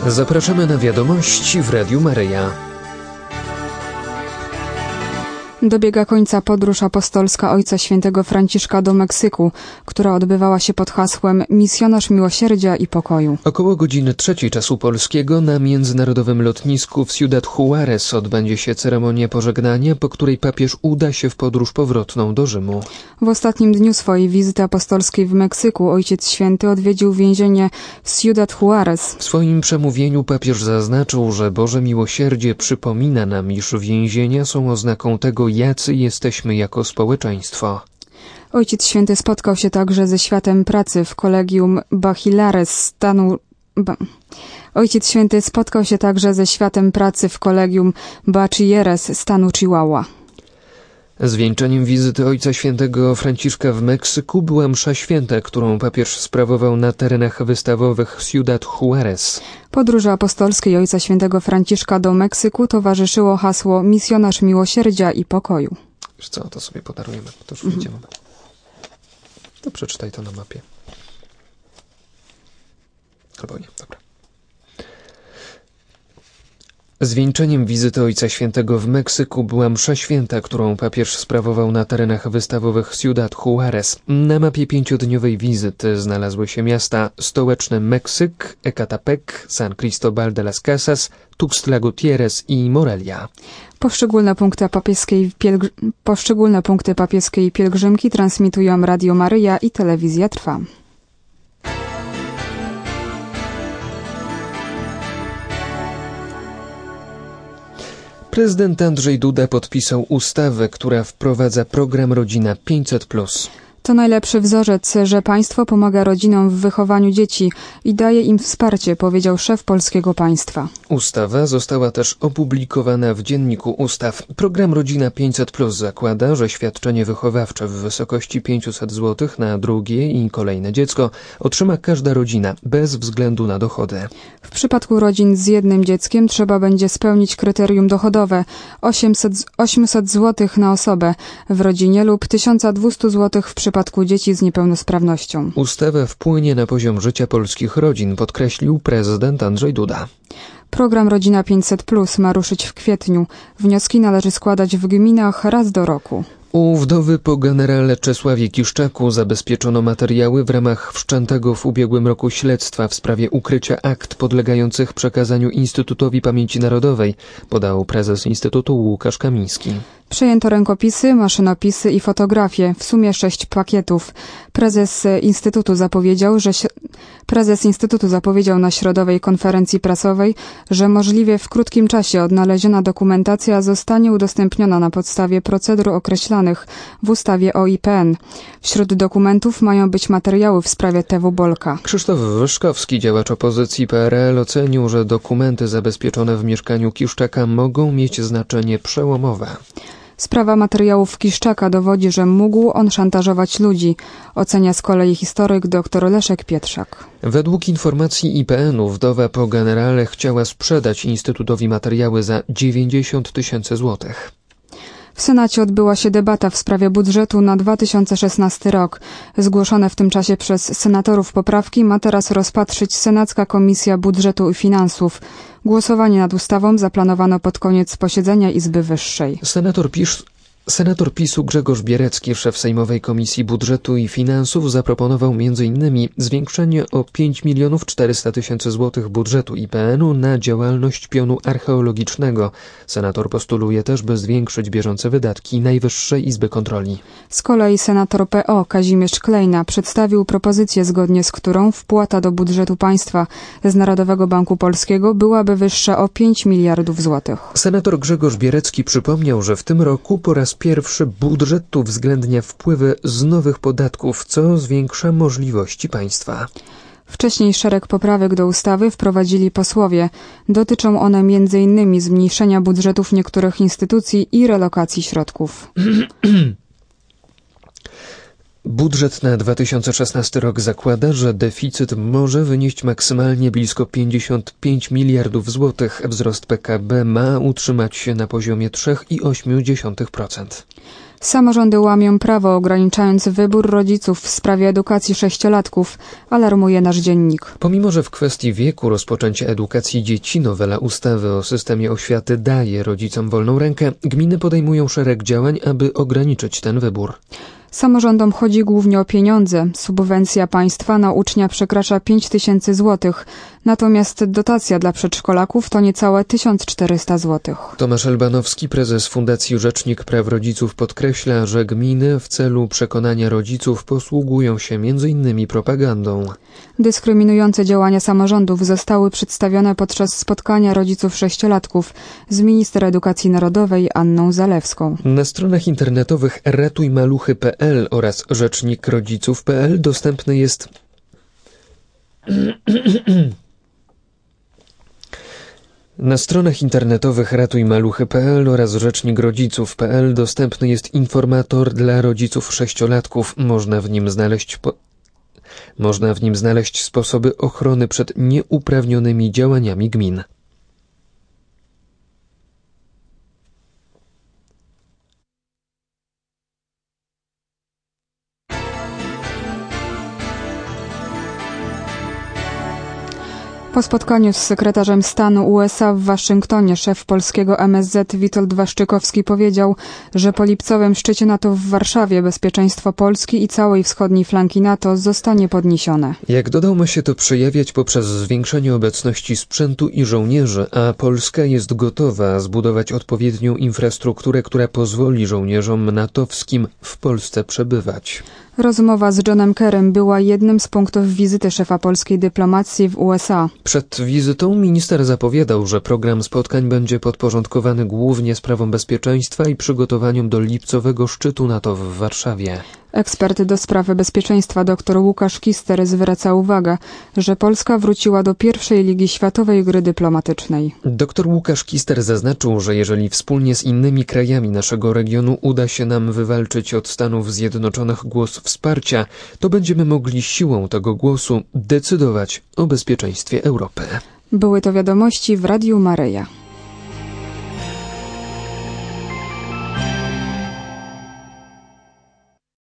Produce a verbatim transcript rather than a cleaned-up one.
Zapraszamy na wiadomości w Radiu Maryja. Dobiega końca podróż apostolska Ojca Świętego Franciszka do Meksyku, która odbywała się pod hasłem Misjonarz Miłosierdzia i Pokoju. Około godziny trzeciej czasu polskiego na międzynarodowym lotnisku w Ciudad Juárez odbędzie się ceremonia pożegnania, po której papież uda się w podróż powrotną do Rzymu. W ostatnim dniu swojej wizyty apostolskiej w Meksyku Ojciec Święty odwiedził więzienie w Ciudad Juárez. W swoim przemówieniu papież zaznaczył, że Boże miłosierdzie przypomina nam, iż więzienia są oznaką tego, jacy jesteśmy jako społeczeństwo. Ojciec Święty spotkał się także ze światem pracy w Kolegium Bachilares stanu... Ba... Ojciec Święty spotkał się także ze światem pracy w Kolegium Bachilleres stanu Chihuahua. Zwieńczeniem wizyty Ojca Świętego Franciszka w Meksyku była msza święta, którą papież sprawował na terenach wystawowych Ciudad Juárez. Podróży apostolskiej Ojca Świętego Franciszka do Meksyku towarzyszyło hasło Misjonarz Miłosierdzia i Pokoju. Wiesz co, to sobie podarujemy, to już mhm. widzimy. To przeczytaj to na mapie. Albo nie, dobra. Zwieńczeniem wizyty Ojca Świętego w Meksyku była msza święta, którą papież sprawował na terenach wystawowych Ciudad Juárez. Na mapie pięciodniowej wizyty znalazły się miasta stołeczne Meksyk, Ecatepec, San Cristóbal de las Casas, Tuxtla Gutiérrez i Morelia. Poszczególne punkty papieskiej, pielgr... Poszczególne punkty papieskiej pielgrzymki transmitują Radio Maryja i Telewizja Trwa. Prezydent Andrzej Duda podpisał ustawę, która wprowadza program Rodzina pięćset plus. To najlepszy wzorzec, że państwo pomaga rodzinom w wychowaniu dzieci i daje im wsparcie, powiedział szef polskiego państwa. Ustawa została też opublikowana w Dzienniku Ustaw. Program Rodzina pięćset plus zakłada, że świadczenie wychowawcze w wysokości pięćset złotych na drugie i kolejne dziecko otrzyma każda rodzina, bez względu na dochody. W przypadku rodzin z jednym dzieckiem trzeba będzie spełnić kryterium dochodowe osiemset złotych na osobę w rodzinie lub tysiąc dwieście złotych w przypadku W przypadku dzieci z niepełnosprawnością. Ustawa wpłynie na poziom życia polskich rodzin, podkreślił prezydent Andrzej Duda. Program Rodzina pięćset plus ma ruszyć w kwietniu. Wnioski należy składać w gminach raz do roku. U wdowy po generale Czesławie Kiszczaku zabezpieczono materiały w ramach wszczętego w ubiegłym roku śledztwa w sprawie ukrycia akt podlegających przekazaniu Instytutowi Pamięci Narodowej, podał prezes Instytutu Łukasz Kamiński. Przejęto rękopisy, maszynopisy i fotografie, w sumie sześć pakietów. Prezes Instytutu zapowiedział, że prezes Instytutu zapowiedział na środowej konferencji prasowej, że możliwie w krótkim czasie odnaleziona dokumentacja zostanie udostępniona na podstawie procedur określonych w ustawie o I P N. Wśród dokumentów mają być materiały w sprawie T W Bolka. Krzysztof Wyszkowski, działacz opozycji P R L, ocenił, że dokumenty zabezpieczone w mieszkaniu Kiszczaka mogą mieć znaczenie przełomowe. Sprawa materiałów Kiszczaka dowodzi, że mógł on szantażować ludzi, ocenia z kolei historyk dr Leszek Pietrzak. Według informacji I P N-u wdowa po generale chciała sprzedać Instytutowi materiały za dziewięćdziesiąt tysięcy złotych. W Senacie odbyła się debata w sprawie budżetu na dwa tysiące szesnasty rok. Zgłoszone w tym czasie przez senatorów poprawki ma teraz rozpatrzyć Senacka Komisja Budżetu i Finansów. Głosowanie nad ustawą zaplanowano pod koniec posiedzenia Izby Wyższej. Senator Pisz... Senator PiSu Grzegorz Bierecki, szef Sejmowej Komisji Budżetu i Finansów, zaproponował między innymi zwiększenie o pięć milionów czterysta tysięcy złotych budżetu I P N-u na działalność pionu archeologicznego. Senator postuluje też, by zwiększyć bieżące wydatki Najwyższej Izby Kontroli. Z kolei senator P O Kazimierz Klejna przedstawił propozycję, zgodnie z którą wpłata do budżetu państwa z Narodowego Banku Polskiego byłaby wyższa o pięć miliardów złotych. Senator Grzegorz Bierecki przypomniał, że w tym roku po raz pierwszy budżet uwzględnia wpływy z nowych podatków, co zwiększa możliwości państwa. Wcześniej szereg poprawek do ustawy wprowadzili posłowie. Dotyczą one między innymi zmniejszenia budżetów niektórych instytucji i relokacji środków. Budżet na dwa tysiące szesnasty rok zakłada, że deficyt może wynieść maksymalnie blisko pięćdziesiąt pięć miliardów złotych. Wzrost P K B ma utrzymać się na poziomie trzy przecinek osiem procent. Samorządy łamią prawo, ograniczając wybór rodziców w sprawie edukacji sześciolatków, alarmuje nasz dziennik. Pomimo że w kwestii wieku rozpoczęcia edukacji dzieci nowela ustawy o systemie oświaty daje rodzicom wolną rękę, gminy podejmują szereg działań, aby ograniczyć ten wybór. Samorządom chodzi głównie o pieniądze. Subwencja państwa na ucznia przekracza pięć tysięcy złotych, natomiast dotacja dla przedszkolaków to niecałe tysiąc czterysta złotych. Tomasz Elbanowski, prezes Fundacji Rzecznik Praw Rodziców, podkreśla, że gminy w celu przekonania rodziców posługują się między innymi propagandą. Dyskryminujące działania samorządów zostały przedstawione podczas spotkania rodziców sześciolatków z minister edukacji narodowej Anną Zalewską. Na stronach internetowych ratuj maluchy kropka pe el oraz rzecznik rodziców kropka pe el dostępny jest Na stronach internetowych ratuj maluchy kropka pe el oraz rzecznik rodziców kropka pe el dostępny jest informator dla rodziców sześciolatków. Można w nim znaleźć po... Można w nim znaleźć sposoby ochrony przed nieuprawnionymi działaniami gmin. Po spotkaniu z sekretarzem stanu U S A w Waszyngtonie szef polskiego M S Z Witold Waszczykowski powiedział, że po lipcowym szczycie NATO w Warszawie bezpieczeństwo Polski i całej wschodniej flanki NATO zostanie podniesione. Jak dodał, ma się to przejawiać poprzez zwiększenie obecności sprzętu i żołnierzy, a Polska jest gotowa zbudować odpowiednią infrastrukturę, która pozwoli żołnierzom natowskim w Polsce przebywać. Rozmowa z Johnem Kerrym była jednym z punktów wizyty szefa polskiej dyplomacji w U S A. Przed wizytą minister zapowiadał, że program spotkań będzie podporządkowany głównie sprawom bezpieczeństwa i przygotowaniom do lipcowego szczytu NATO w Warszawie. Ekspert do spraw bezpieczeństwa dr Łukasz Kister zwraca uwagę, że Polska wróciła do pierwszej ligi światowej gry dyplomatycznej. Dr Łukasz Kister zaznaczył, że jeżeli wspólnie z innymi krajami naszego regionu uda się nam wywalczyć od Stanów Zjednoczonych głos wsparcia, to będziemy mogli siłą tego głosu decydować o bezpieczeństwie Europy. Były to wiadomości w Radiu Maryja.